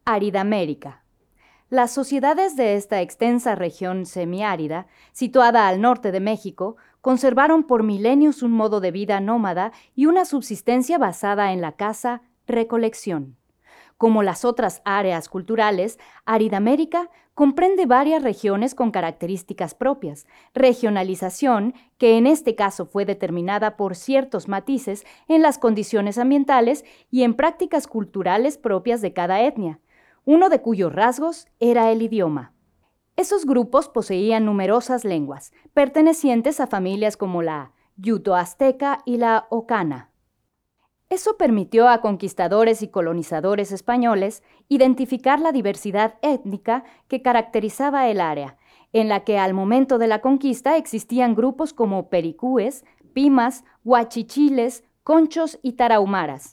Aridamérica. Las sociedades de esta extensa región semiárida, situada al norte de México, conservaron por milenios un modo de vida nómada y una subsistencia basada en la caza-recolección. Como las otras áreas culturales, Aridamérica comprende varias regiones con características propias, regionalización que en este caso fue determinada por ciertos matices en las condiciones ambientales y en prácticas culturales propias de cada etnia, uno de cuyos rasgos era el idioma. Esos grupos poseían numerosas lenguas, pertenecientes a familias como la yuto-azteca y la ocana. Eso permitió a conquistadores y colonizadores españoles identificar la diversidad étnica que caracterizaba el área, en la que al momento de la conquista existían grupos como pericúes, pimas, huachichiles, conchos y tarahumaras.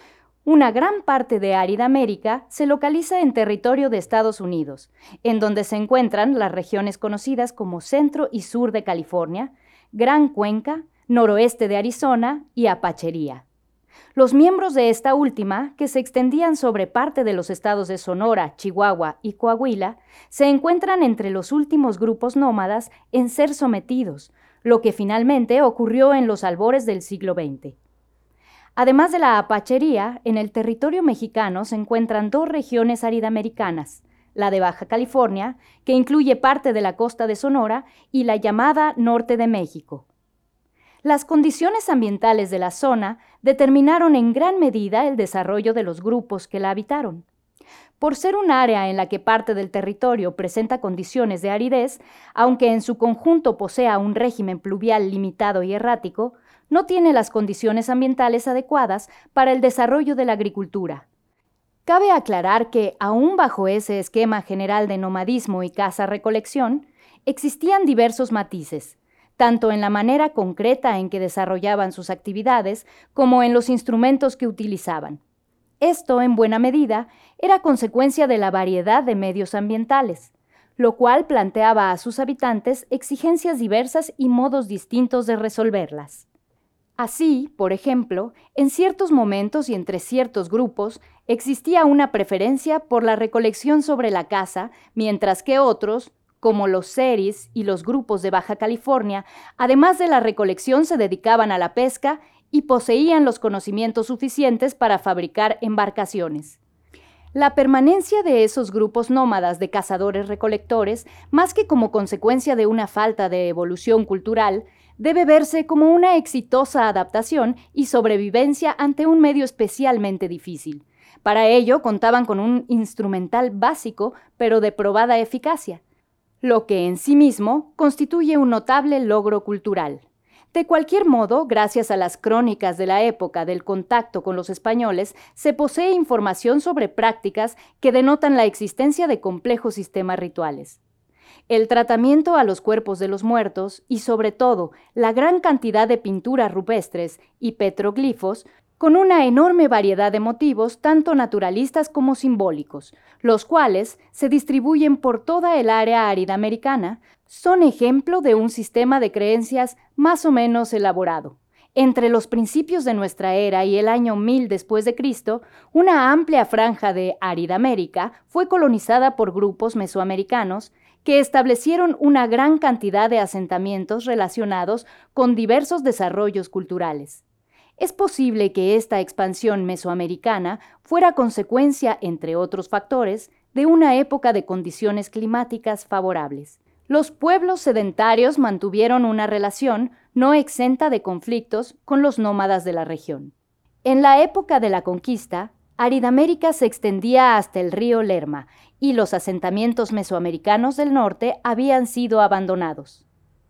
Una gran parte de Aridamérica se localiza en territorio de Estados Unidos, en donde se encuentran las regiones conocidas como centro y sur de California, Gran Cuenca, noroeste de Arizona y Apachería. Los miembros de esta última, que se extendían sobre parte de los estados de Sonora, Chihuahua y Coahuila, se encuentran entre los últimos grupos nómadas en ser sometidos, lo que finalmente ocurrió en los albores del siglo XX. Además de la Apachería, en el territorio mexicano se encuentran dos regiones aridamericanas, la de Baja California, que incluye parte de la costa de Sonora, y la llamada Norte de México. Las condiciones ambientales de la zona determinaron en gran medida el desarrollo de los grupos que la habitaron. Por ser un área en la que parte del territorio presenta condiciones de aridez, aunque en su conjunto posea un régimen pluvial limitado y errático, no tiene las condiciones ambientales adecuadas para el desarrollo de la agricultura. Cabe aclarar que, aún bajo ese esquema general de nomadismo y caza-recolección, existían diversos matices, tanto en la manera concreta en que desarrollaban sus actividades como en los instrumentos que utilizaban. Esto, en buena medida, era consecuencia de la variedad de medios ambientales, lo cual planteaba a sus habitantes exigencias diversas y modos distintos de resolverlas. Así, por ejemplo, en ciertos momentos y entre ciertos grupos existía una preferencia por la recolección sobre la caza, mientras que otros, como los seris y los grupos de Baja California, además de la recolección se dedicaban a la pesca y poseían los conocimientos suficientes para fabricar embarcaciones. La permanencia de esos grupos nómadas de cazadores-recolectores, más que como consecuencia de una falta de evolución cultural, debe verse como una exitosa adaptación y sobrevivencia ante un medio especialmente difícil. Para ello contaban con un instrumental básico, pero de probada eficacia, lo que en sí mismo constituye un notable logro cultural. De cualquier modo, gracias a las crónicas de la época del contacto con los españoles, se posee información sobre prácticas que denotan la existencia de complejos sistemas rituales. El tratamiento a los cuerpos de los muertos y, sobre todo, la gran cantidad de pinturas rupestres y petroglifos, con una enorme variedad de motivos tanto naturalistas como simbólicos, los cuales se distribuyen por toda el área aridamericana, son ejemplo de un sistema de creencias más o menos elaborado. Entre los principios de nuestra era y el año 1000 después de Cristo, una amplia franja de Aridamérica fue colonizada por grupos mesoamericanos que establecieron una gran cantidad de asentamientos relacionados con diversos desarrollos culturales. Es posible que esta expansión mesoamericana fuera consecuencia, entre otros factores, de una época de condiciones climáticas favorables. Los pueblos sedentarios mantuvieron una relación no exenta de conflictos con los nómadas de la región. En la época de la conquista, Aridamérica se extendía hasta el río Lerma y los asentamientos mesoamericanos del norte habían sido abandonados.